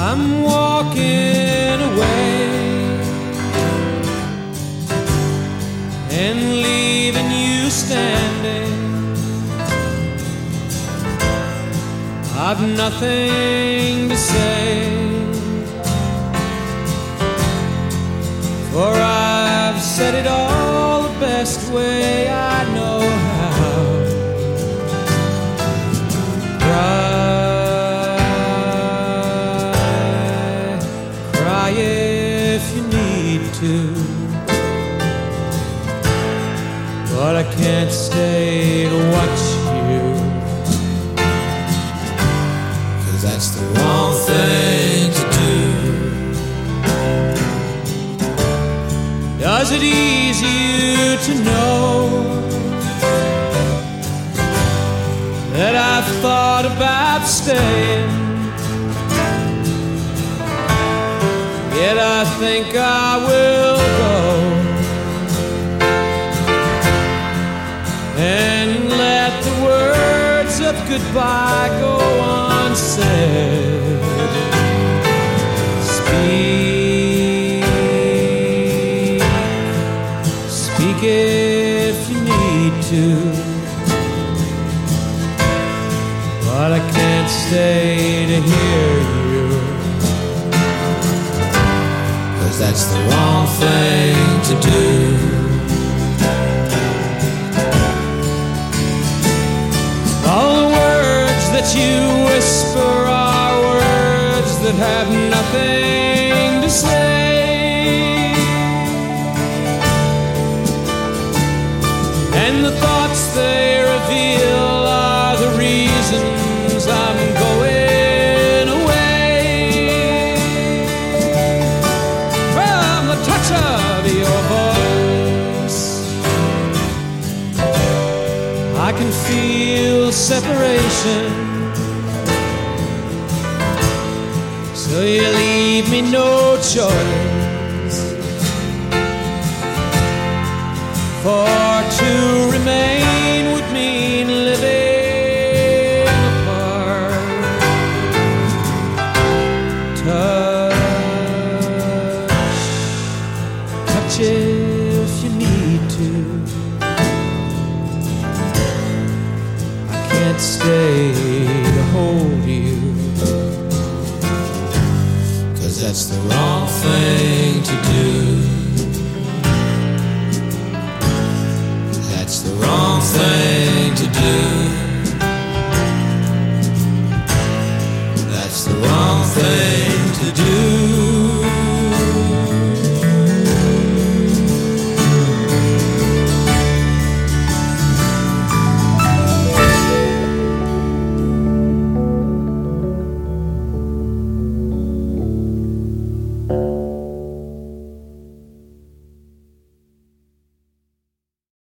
I'm walking away and leaving you standing. I've nothing to say, for I've said it all the best way I know how. Cry if you need to, but I can't stay to watch you, 'cause that's the wrong thing to do. Does it ease you to know that I've thought about staying? Yet I think I will go and let the words of goodbye go unsaid. Speak if you need to, but I can't stay to hear you, 'cause that's the wrong thing to do. All the words that you whisper are words that have nothing to say. And the thoughts they reveal are the reasons I'm going away. From the touch of your voice, I can feel separation, so you leave me no choice for to remain would mean living apart. Touch if you need to. I can't stay to hold you, 'cause that's the wrong thing to do.